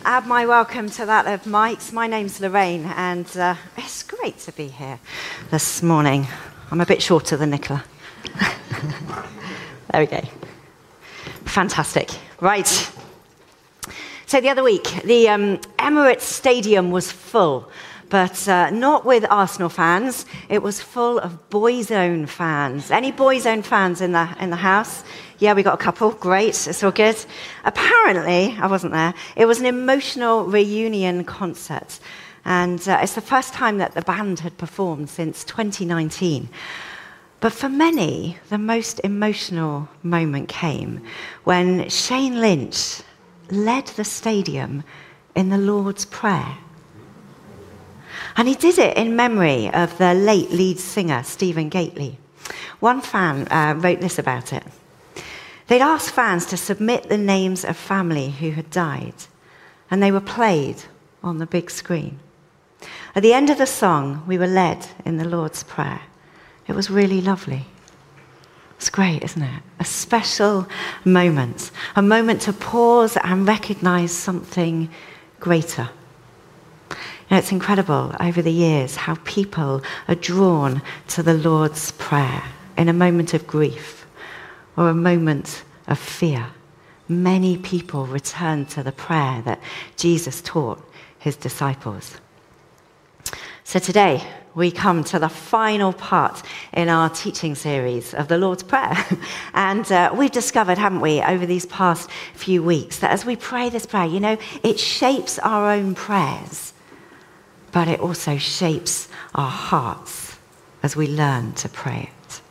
add my welcome to that of Mike's. My name's Lorraine, and it's great to be here this morning. I'm a bit shorter than Nicola. There we go. Fantastic. Right. So the other week, the Emirates Stadium was full, but not with Arsenal fans. It was full of Boyzone fans. Any Boyzone fans in the house? Yeah, we got a couple. Great. It's all good. Apparently, I wasn't there. It was an emotional reunion concert. And it's the first time that the band had performed since 2019. But for many, the most emotional moment came when Shane Lynch led the stadium in the Lord's Prayer. And he did it in memory of the late lead singer, Stephen Gately. One fan wrote this about it. They'd asked fans to submit the names of family who had died, and they were played on the big screen. At the end of the song, we were led in the Lord's Prayer. It was really lovely. It's great, isn't it? A special moment, a moment to pause and recognize something greater. It's incredible over the years how people are drawn to the Lord's Prayer in a moment of grief or a moment of fear. Many people return to the prayer that Jesus taught his disciples. So today, we come to the final part in our teaching series of the Lord's Prayer. And we've discovered, haven't we, over these past few weeks, that as we pray this prayer, it shapes our own prayers, but it also shapes our hearts as we learn to pray it.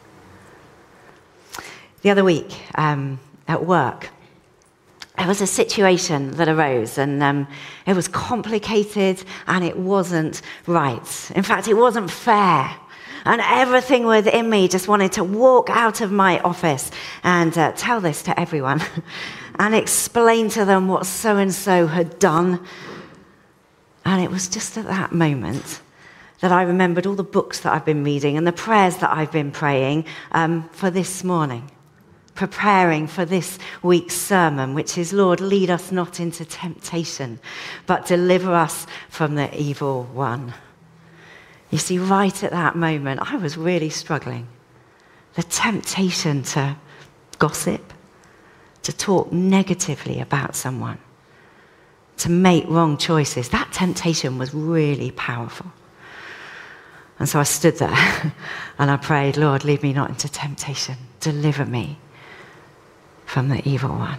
The other week, at work, there was a situation that arose, and it was complicated, and it wasn't right. In fact, it wasn't fair. And everything within me just wanted to walk out of my office and tell this to everyone and explain to them what so-and-so had done. And it was just at that moment that I remembered all the books that I've been reading and the prayers that I've been praying for this morning, preparing for this week's sermon, which is, Lord, lead us not into temptation, but deliver us from the evil one. You see, right at that moment, I was really struggling. The temptation to gossip, to talk negatively about someone, to make wrong choices, that temptation was really powerful. And so I stood there and I prayed, Lord, lead me not into temptation, deliver me from the evil one.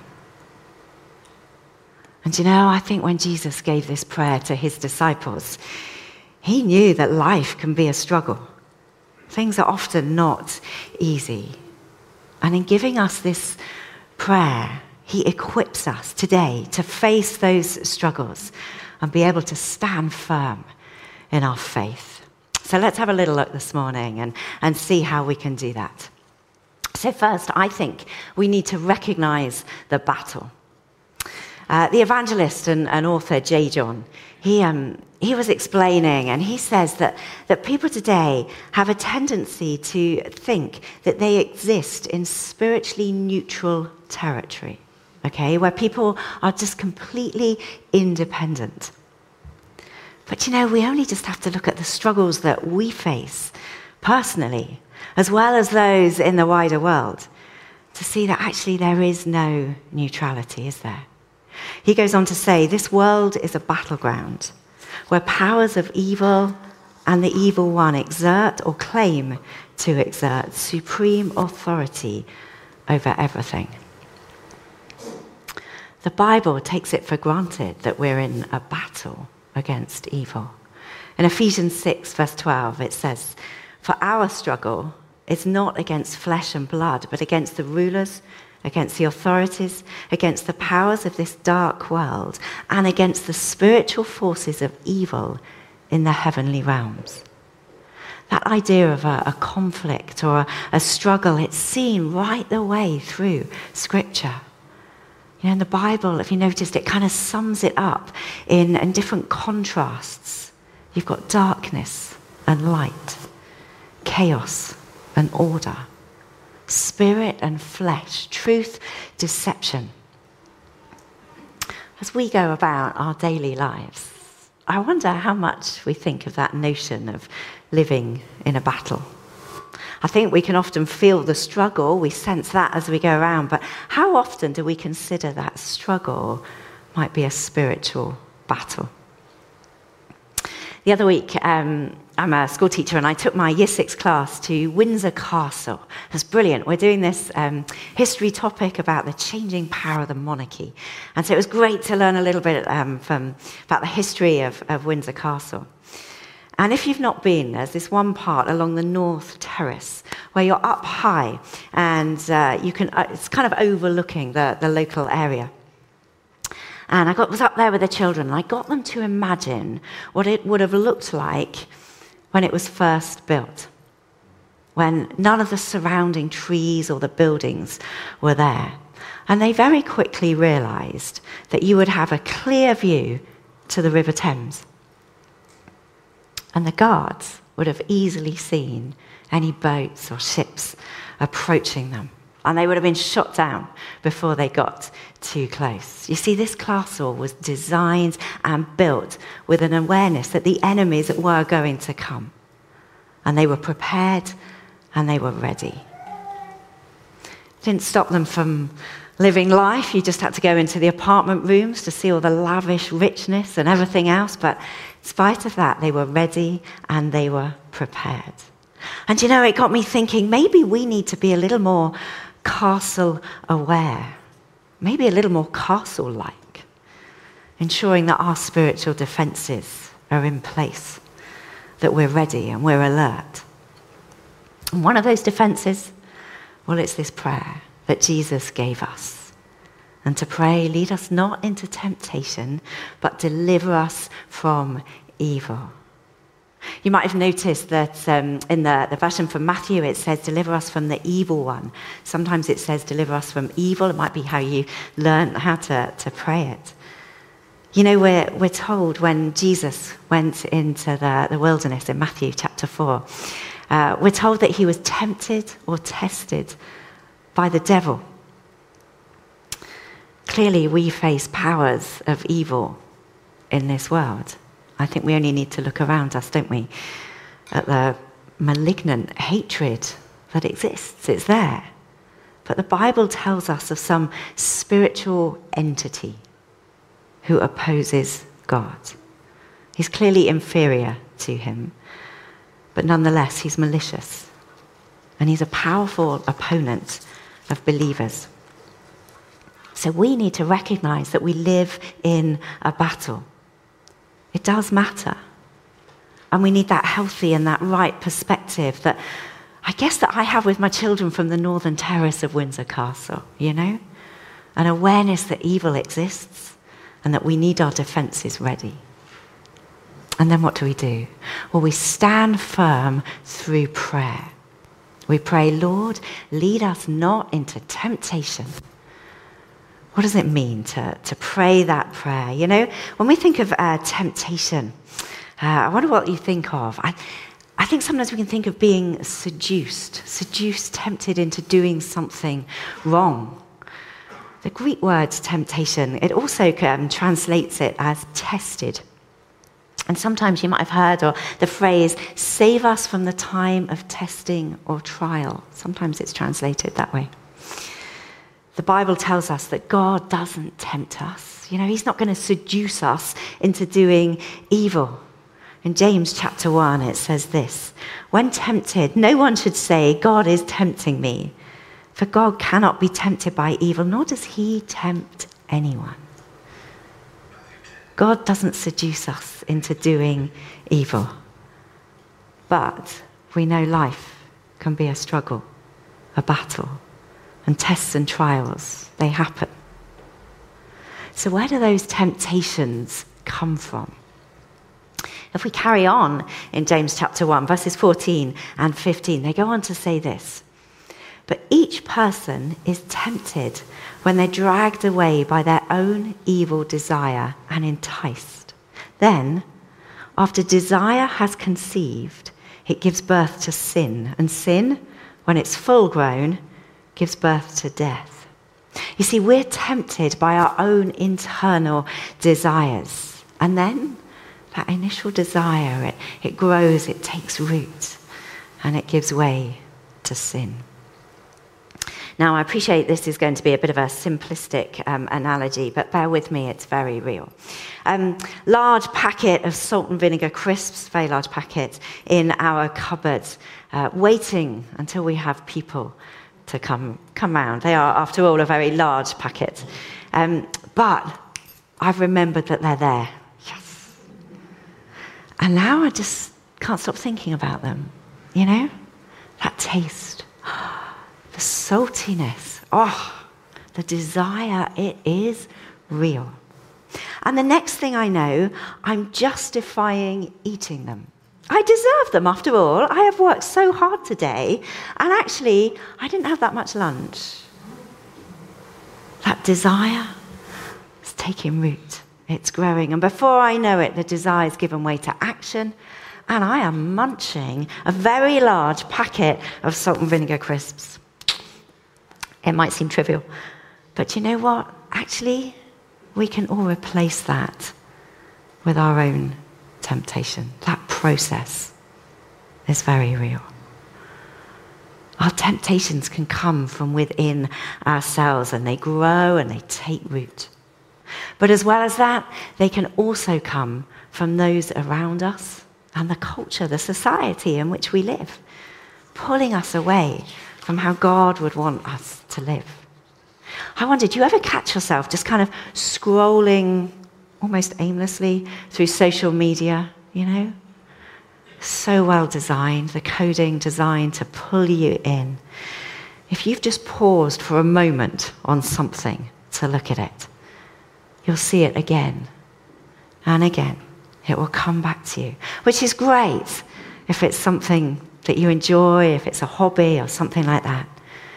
And I think when Jesus gave this prayer to his disciples, he knew that life can be a struggle. Things are often not easy. And in giving us this prayer, he equips us today to face those struggles and be able to stand firm in our faith. So let's have a little look this morning and see how we can do that. So first, I think we need to recognize the battle. The evangelist and author J. John, he was explaining, and he says that people today have a tendency to think that they exist in spiritually neutral territory, okay, where people are just completely independent. But we only just have to look at the struggles that we face personally, as well as those in the wider world, to see that actually there is no neutrality, is there? He goes on to say, this world is a battleground where powers of evil and the evil one exert or claim to exert supreme authority over everything. The Bible takes it for granted that we're in a battle against evil. In Ephesians 6, verse 12, it says, for our struggle is not against flesh and blood, but against the rulers, against the authorities, against the powers of this dark world, and against the spiritual forces of evil in the heavenly realms. That idea of a conflict or a struggle, it's seen right the way through Scripture. In the Bible, if you noticed, it kind of sums it up in different contrasts. You've got darkness and light, chaos and order, spirit and flesh, truth, deception. as we go about our daily lives, I wonder how much we think of that notion of living in a battle. I think we can often feel the struggle, we sense that as we go around, but how often do we consider that struggle might be a spiritual battle? The other week, I'm a school teacher and I took my Year 6 class to Windsor Castle. It was brilliant. We're doing this history topic about the changing power of the monarchy. And so it was great to learn a little bit about the history of Windsor Castle. And if you've not been, there's this one part along the North Terrace where you're up high and it's kind of overlooking the local area. And I was up there with the children, and I got them to imagine what it would have looked like when it was first built, when none of the surrounding trees or the buildings were there. And they very quickly realized that you would have a clear view to the River Thames. And the guards would have easily seen any boats or ships approaching them. And they would have been shot down before they got too close. You see, this castle was designed and built with an awareness that the enemies were going to come. And they were prepared and they were ready. It didn't stop them from living life. You just had to go into the apartment rooms to see all the lavish richness and everything else. But in spite of that, they were ready and they were prepared. And you know, it got me thinking, maybe we need to be a little more castle aware, maybe a little more castle-like, ensuring that our spiritual defenses are in place, that we're ready and we're alert. And one of those defenses, well, it's this prayer that Jesus gave us. And to pray, lead us not into temptation, but deliver us from evil. You might have noticed that in the version from Matthew, it says, deliver us from the evil one. Sometimes it says, deliver us from evil. It might be how you learn how to pray it. You know, we're told when Jesus went into the wilderness in Matthew chapter 4, we're told that he was tempted or tested by the devil. Clearly, we face powers of evil in this world. I think we only need to look around us, don't we, at the malignant hatred that exists. It's there. But the Bible tells us of some spiritual entity who opposes God. He's clearly inferior to him, but nonetheless, he's malicious. And he's a powerful opponent of believers. So we need to recognize that we live in a battle. It does matter. And we need that healthy and that right perspective that I guess that I have with my children from the Northern Terrace of Windsor Castle, you know? An awareness that evil exists and that we need our defenses ready. And then what do? Well, we stand firm through prayer. We pray, Lord, lead us not into temptation. What does it mean to pray that prayer? You know, when we think of temptation, I wonder what you think of. I think sometimes we can think of being seduced, tempted into doing something wrong. The Greek word temptation, it also translates it as tested. And sometimes you might have heard or the phrase, save us from the time of testing or trial. Sometimes it's translated that way. The Bible tells us that God doesn't tempt us. You know, he's not going to seduce us into doing evil. In James chapter 1, it says this, when tempted, no one should say, God is tempting me. For God cannot be tempted by evil, nor does he tempt anyone. God doesn't seduce us into doing evil. But we know life can be a struggle, a battle. And tests and trials, they happen. So where do those temptations come from? If we carry on in James chapter 1, verses 14 and 15, they go on to say this. But each person is tempted when they're dragged away by their own evil desire and enticed. Then, after desire has conceived, it gives birth to sin. And sin, when it's full grown, gives birth to death. You see, we're tempted by our own internal desires. And then that initial desire, it grows, it takes root, and it gives way to sin. Now, I appreciate this is going to be a bit of a simplistic analogy, but bear with me, it's very real. Large packet of salt and vinegar crisps, very large packet, in our cupboard, waiting until we have people to come round. They are, after all, a very large packet. But I've remembered that they're there. Yes. And now I just can't stop thinking about them. You know? That taste. The saltiness. Oh, the desire. It is real. And the next thing I know, I'm justifying eating them. I deserve them, after all. I have worked so hard today, and actually, I didn't have that much lunch. That desire is taking root. It's growing, and before I know it, the desire has given way to action, and I am munching a very large packet of salt and vinegar crisps. It might seem trivial, but you know what? Actually, we can all replace that with our own temptation. That process is very real. Our temptations can come from within ourselves, and they grow and they take root. But as well as that, they can also come from those around us and the culture, the society in which we live, pulling us away from how God would want us to live. I wonder, do you ever catch yourself just kind of scrolling almost aimlessly through social media, you know? So well designed, the coding designed to pull you in. If you've just paused for a moment on something to look at it, you'll see it again and again. It will come back to you, which is great if it's something that you enjoy, if it's a hobby or something like that.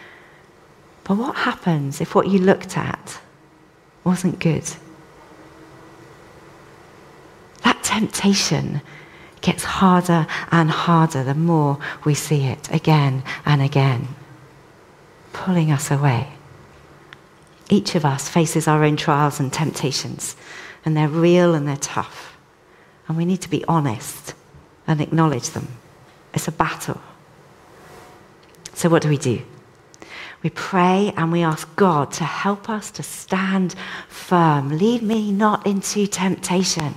But what happens if what you looked at wasn't good? That temptation gets harder and harder the more we see it again and again, pulling us away. Each of us faces our own trials and temptations, and they're real and they're tough. And we need to be honest and acknowledge them. It's a battle. So what do? We pray and we ask God to help us to stand firm. Lead me not into temptation.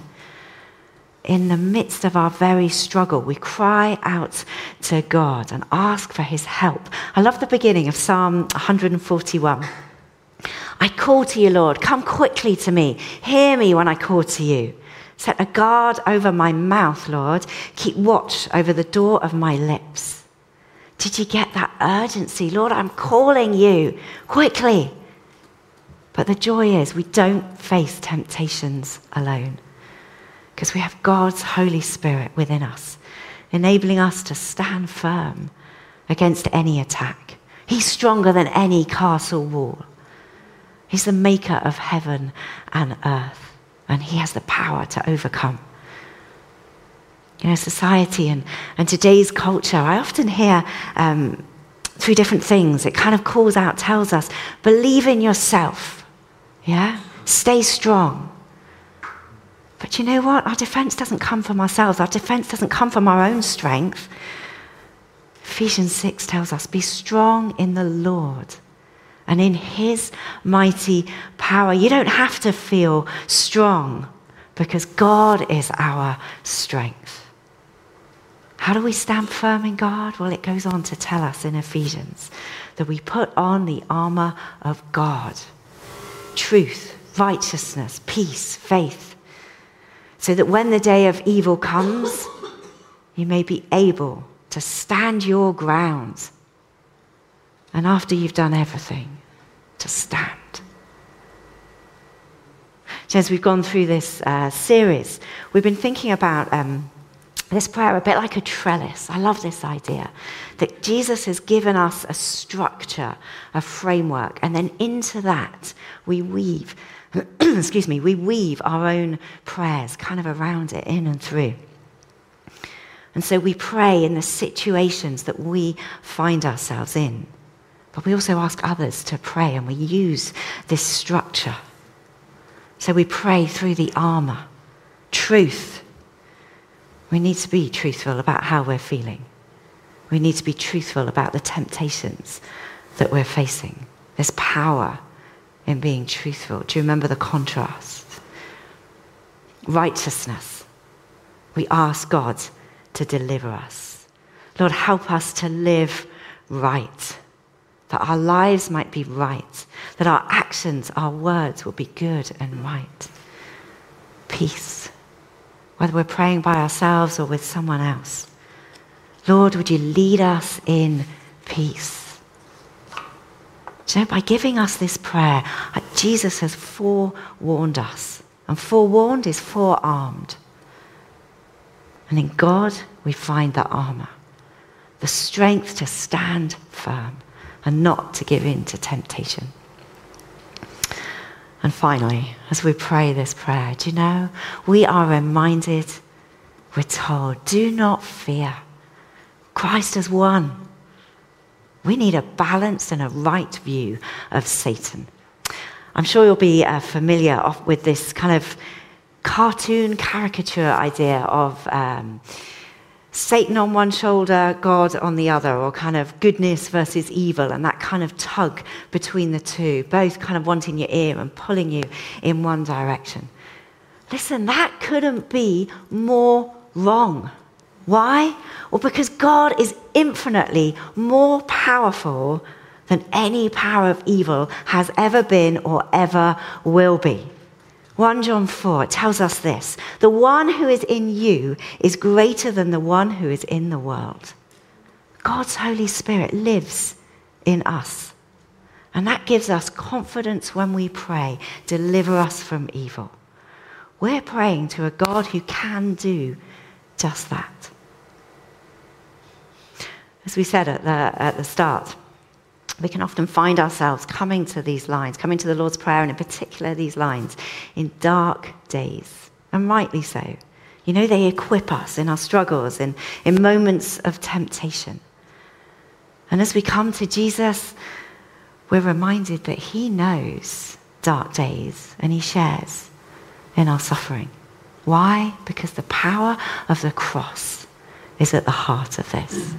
In the midst of our very struggle, we cry out to God and ask for his help. I love the beginning of Psalm 141. I call to you, Lord. Come quickly to me. Hear me when I call to you. Set a guard over my mouth, Lord. Keep watch over the door of my lips. Did you get that urgency? Lord, I'm calling you quickly. But the joy is we don't face temptations alone, because we have God's Holy Spirit within us, enabling us to stand firm against any attack. He's stronger than any castle wall. He's the maker of heaven and earth, and he has the power to overcome. You know, society and today's culture, I often hear through different things, it kind of calls out, tells us, believe in yourself, yeah? Stay strong. But you know what? Our defense doesn't come from ourselves. Our defense doesn't come from our own strength. Ephesians 6 tells us, be strong in the Lord and in his mighty power. You don't have to feel strong because God is our strength. How do we stand firm in God? Well, it goes on to tell us in Ephesians that we put on the armor of God. Truth, righteousness, peace, faith. So that when the day of evil comes, you may be able to stand your ground. And after you've done everything, to stand. So as we've gone through this series, we've been thinking about this prayer a bit like a trellis. I love this idea that Jesus has given us a structure, a framework, and then into that we weave, we weave our own prayers kind of around it, in and through. And so we pray in the situations that we find ourselves in. But we also ask others to pray, and we use this structure. So we pray through the armor. Truth. We need to be truthful about how we're feeling. We need to be truthful about the temptations that we're facing. There's power in being truthful. Do you remember the contrast? Righteousness. We ask God to deliver us. Lord, help us to live right, that our lives might be right, that our actions, our words will be good and right. Peace, whether we're praying by ourselves or with someone else. Lord, would you lead us in peace? Do you know, by giving us this prayer, Jesus has forewarned us. And forewarned is forearmed. And in God, we find the armor, the strength to stand firm and not to give in to temptation. And finally, as we pray this prayer, do you know, we are reminded, we're told, do not fear. Christ has won. We need a balanced and a right view of Satan. I'm sure you'll be familiar with this kind of cartoon caricature idea of Satan on one shoulder, God on the other, or kind of goodness versus evil, and that kind of tug between the two, both kind of wanting your ear and pulling you in one direction. Listen, that couldn't be more wrong. Why? Well, because God is infinitely more powerful than any power of evil has ever been or ever will be. 1 John 4 tells us this: the one who is in you is greater than the one who is in the world. God's Holy Spirit lives in us. And that gives us confidence when we pray, deliver us from evil. We're praying to a God who can do just that. As we said at the start, we can often find ourselves coming to these lines, coming to the Lord's Prayer, and in particular these lines, in dark days, and rightly so. You know, they equip us in our struggles, in moments of temptation. And as we come to Jesus, we're reminded that he knows dark days, and he shares in our suffering. Why? Because the power of the cross is at the heart of this.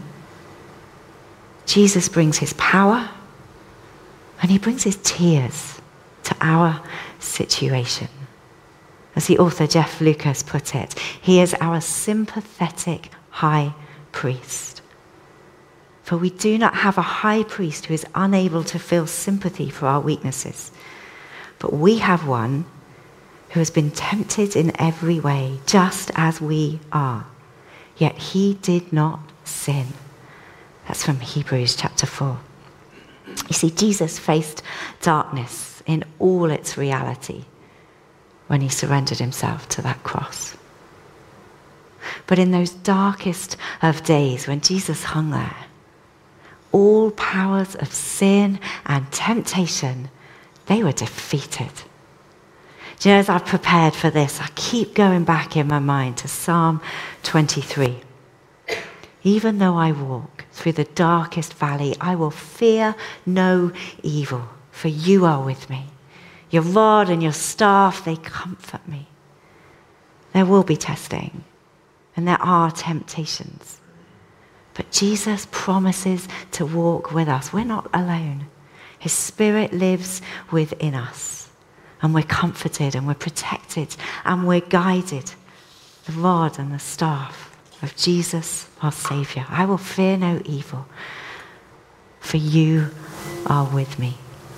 Jesus brings his power and he brings his tears to our situation. As the author Jeff Lucas put it, he is our sympathetic high priest. For we do not have a high priest who is unable to feel sympathy for our weaknesses, but we have one who has been tempted in every way, just as we are, yet he did not sin. That's from Hebrews chapter 4. You see, Jesus faced darkness in all its reality when he surrendered himself to that cross. But in those darkest of days when Jesus hung there, all powers of sin and temptation, they were defeated. Do you know, as I've prepared for this, I keep going back in my mind to Psalm 23. Even though I walk through the darkest valley, I will fear no evil, for you are with me. Your rod and your staff, they comfort me. There will be testing, and there are temptations. But Jesus promises to walk with us. We're not alone. His Spirit lives within us, and we're comforted, and we're protected, and we're guided. The rod and the staff of Jesus, our Saviour. I will fear no evil, for you are with me.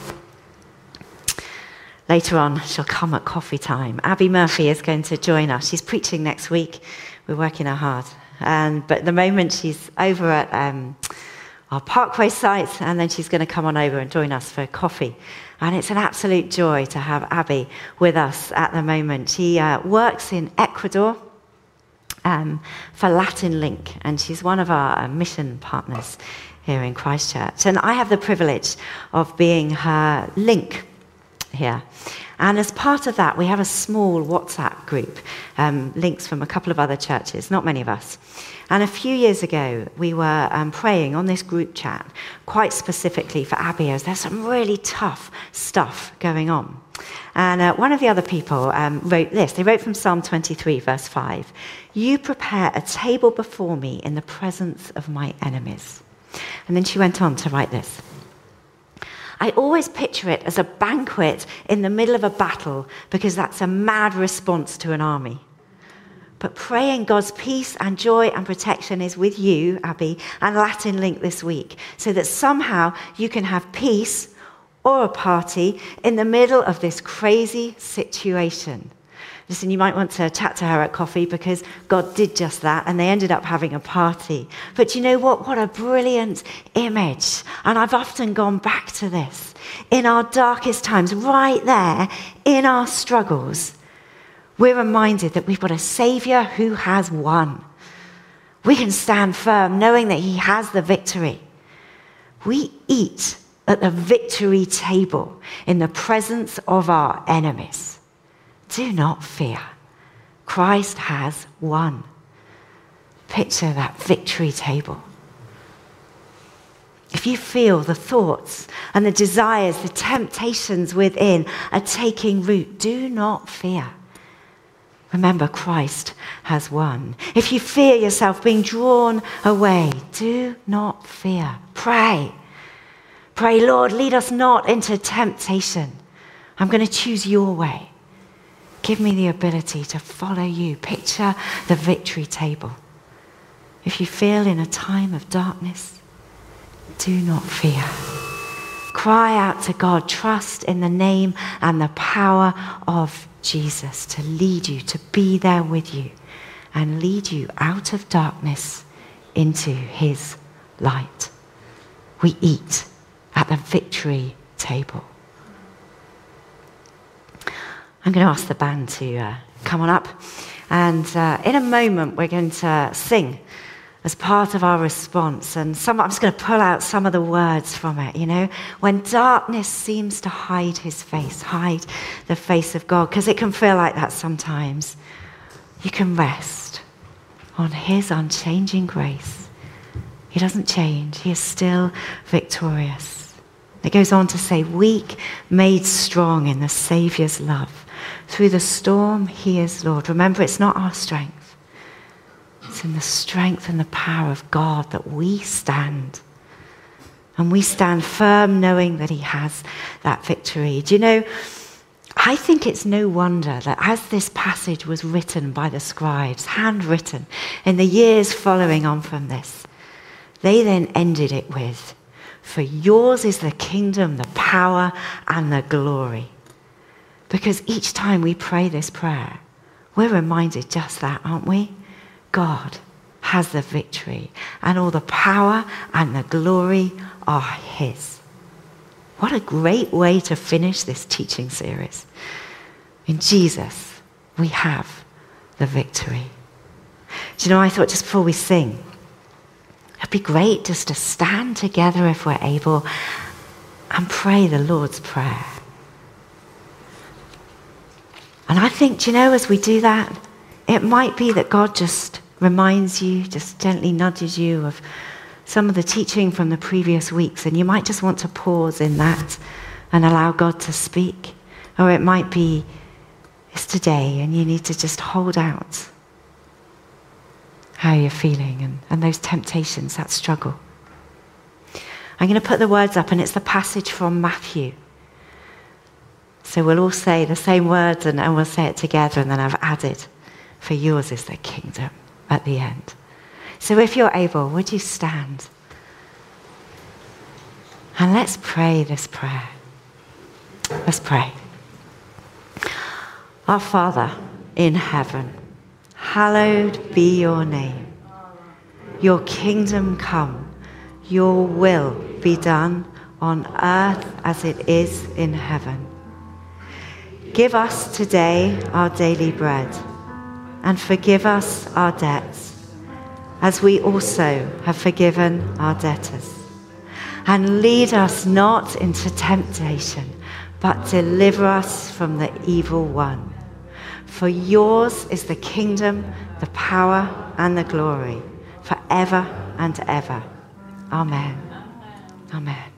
Later on, she'll come at coffee time. Abby Murphy is going to join us. She's preaching next week. We're working her hard. But at the moment, she's over at our Parkway site, and then she's going to come on over and join us for coffee. And it's an absolute joy to have Abby with us at the moment. She works in Ecuador for Latin Link, and she's one of our mission partners here in Christchurch. And I have the privilege of being her link here. And as part of that, we have a small WhatsApp group, links from a couple of other churches, not many of us. And a few years ago, we were praying on this group chat, quite specifically for Abby, as there's some really tough stuff going on. And one of the other people wrote this. They wrote from Psalm 23, verse 5. "You prepare a table before me in the presence of my enemies." And then she went on to write this. "I always picture it as a banquet in the middle of a battle because that's a mad response to an army. But praying God's peace and joy and protection is with you, Abby, and Latin Link this week, so that somehow you can have peace or a party in the middle of this crazy situation." Listen, you might want to chat to her at coffee because God did just that, and they ended up having a party. But you know what? What a brilliant image. And I've often gone back to this. In our darkest times, right there, in our struggles, we're reminded that we've got a Savior who has won. We can stand firm knowing that he has the victory. We eat at the victory table in the presence of our enemies. Do not fear. Christ has won. Picture that victory table. If you feel the thoughts and the desires, the temptations within are taking root, do not fear. Remember, Christ has won. If you fear yourself being drawn away, do not fear. Pray. Pray, Lord, lead us not into temptation. I'm going to choose your way. Give me the ability to follow you. Picture the victory table. If you feel in a time of darkness, do not fear. Cry out to God. Trust in the name and the power of Jesus to lead you, to be there with you, and lead you out of darkness into his light. We eat at the victory table. I'm going to ask the band to come on up. And in a moment, we're going to sing as part of our response. And I'm just going to pull out some of the words from it, you know. When darkness seems to hide his face, hide the face of God, because it can feel like that sometimes. You can rest on his unchanging grace. He doesn't change. He is still victorious. It goes on to say, weak made strong in the Saviour's love. Through the storm, he is Lord. Remember, it's not our strength. It's in the strength and the power of God that we stand. And we stand firm knowing that he has that victory. Do you know, I think it's no wonder that as this passage was written by the scribes, handwritten, in the years following on from this, they then ended it with, "For yours is the kingdom, the power, and the glory." Because each time we pray this prayer, we're reminded just that, aren't we? God has the victory, and all the power and the glory are his. What a great way to finish this teaching series. In Jesus, we have the victory. Do you know, I thought just before we sing, it'd be great just to stand together if we're able and pray the Lord's Prayer. And I think, do you know, as we do that, it might be that God just reminds you, just gently nudges you of some of the teaching from the previous weeks, and you might just want to pause in that and allow God to speak. Or it might be it's today and you need to just hold out how you're feeling and those temptations, that struggle. I'm going to put the words up, and it's the passage from Matthew. So we'll all say the same words and we'll say it together, and then I've added, "For yours is the kingdom," at the end. So if you're able, would you stand? And let's pray this prayer. Let's pray. Our Father in heaven, hallowed be your name. Your kingdom come, your will be done on earth as it is in heaven. Give us today our daily bread, and forgive us our debts, as we also have forgiven our debtors. And lead us not into temptation, but deliver us from the evil one. For yours is the kingdom, the power, and the glory, forever and ever. Amen. Amen.